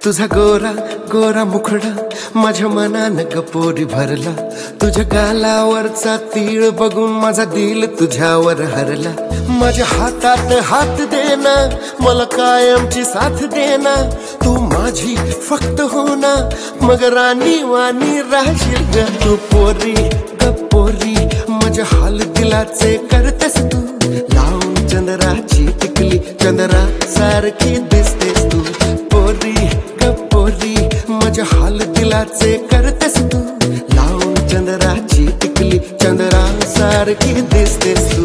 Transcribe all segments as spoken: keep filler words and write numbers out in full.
तुझा गोरा गोरा मुखडा माझ्या मनानं गपोरी भरला. तुझ्या गालावरचा तीळ बघून माझा दिल तुझ्यावर हरला. माझ्या हातात हात देना, मला कायमची साथ देना. तू माझी फक्त हो ना, मग राणी वाणी राहशील ग. तू पोरी ग पोरी, माझ्या हाल दिलाचे करतेस तू. लावून चंद्राची टिकली चंद्रा सारखी दिसतेस तू. पोरी ग पोरी, माझ्या हाल दिलाचे करतेस तू. लावून चंद्राची टिकली चंद्रा सारखी दिसतेस तू.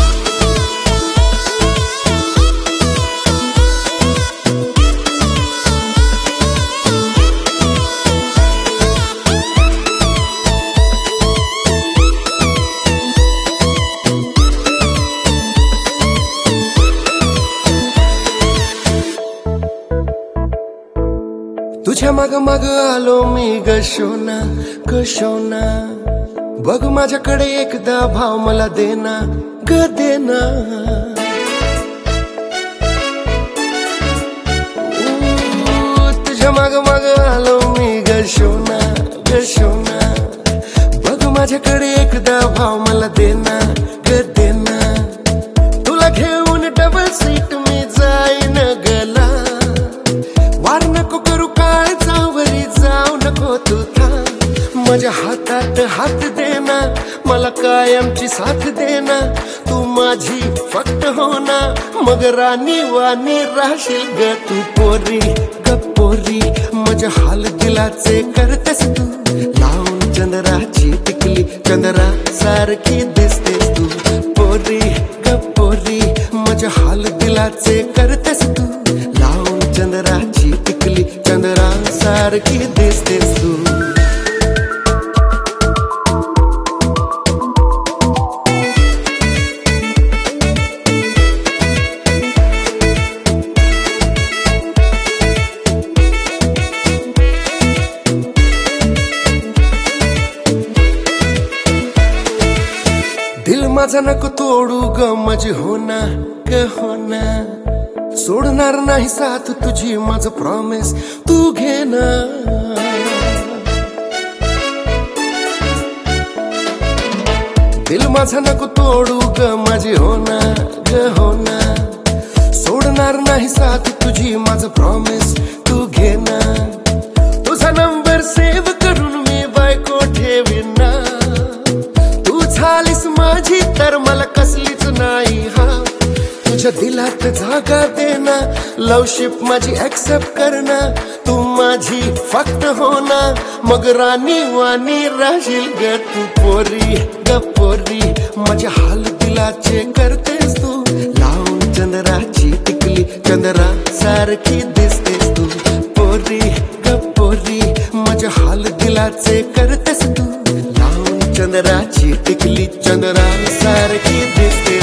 तुझ्या माग माग आलो मी ग शोना ग शोना. बघ माझ्याकडे एकदा भाव मला देना ग देना. तुझ्या माग माग आलो मी ग शोना ग शोना. बघ माझ्याकडे एकदा भाव मला देना ग देना. तुला घेऊन डबल सीट मी जाईन गला. वार नको करू काळ जावरी, जाऊ नको तू थांब. माझ्या हातात हात देना, मला कायमची साथ देना. तू माझी फक्त हो ना, मग राणी वाणी राहशील ग. तू पोरी ग पोरी, माझ्या हाल दिलाचे करतेस तू. लावून चंद्राची टिकली चंद्रा सारखी दिसतेस तू. पोरी ग पोरी, माझ्या हाल दिलाचे करतेस तू. लावून चंद्राची टिकली चंद्रा सारखी दिसतेस तू. दिल माझा नको तोडू ग माझी होना ग होना. सोडणार नाही साथ तुझी माझं प्रॉमिस तू घे ना. दिल माझा नको तोडू ग माझी होना ग होना. सोडणार नाही साथ तुझी माझं प्रॉमिस तू घे ना. तुझा नंबर सेव्ह करून मी बायको ठेवीन ना. तू झालीस माझी तर मला कसलीच नाही हा. तुझ्या दिलात जागा देना, लवशिप माझी ऍक्सेप्ट करना. तू माझी फक्त हो ना, मग राणी वाणी राहशील ग. तू पोरी ग पोरी, माझ्या हाल दिलाचे करतेस तू. लावून चंद्राची टिकली चंद्रा सारखी दिसतेस तू. पोरी ग पोरी, माझ्या हाल दिलाचे करतेस तू. लावून चंद्राची टिकली चंद्रा सारखी दिसते